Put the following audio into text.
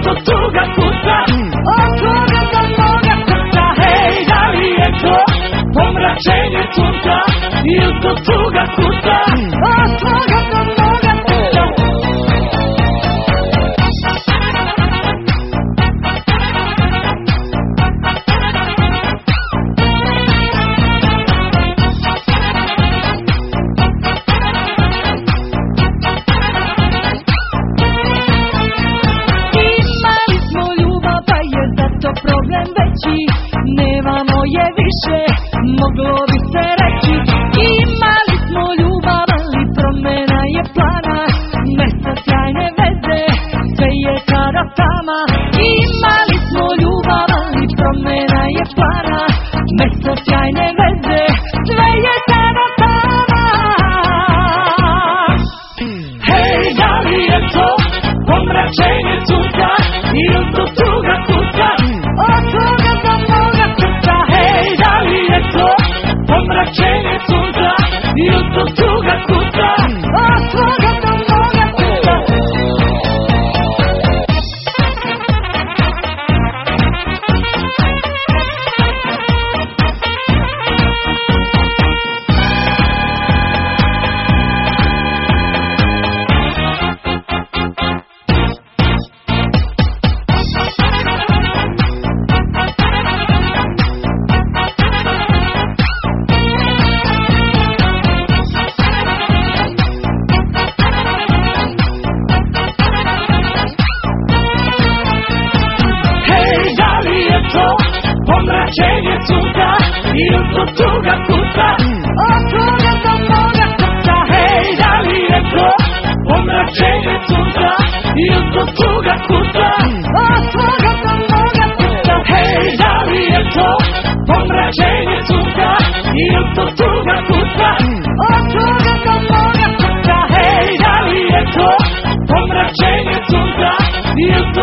to tuga kuca, od toga do moga srca. Hej, da li je to pomračenje sunca, ili to tuga kuca, od toga do moga srca. Problem veći, nemamo je više, moglo bi se reći. Imali smo ljubav, ali promjena je plana, mesto sjajne veze, sve je kada tama. Imali smo ljubav, ali promjena je plana, mesto sjajne veze, sve je kada tama. Hej, da li je to pomračenje sunca, ili to tuga kuca, od toga do moga srca. Hej, da li je to pomračenje sunca, ili to tuga kuca, od toga do moga srca. Pomračenje sunca, ili to tuga kuca, od toga do moga srca. Hej, da li je to pomračenje sunca, ili to tuga kuca, od toga do moga srca. Hej, da li je to pomračenje sunca, ili to tuga kuca, od toga do moga srca. Hej, da li je to pomračenje sunca, ili to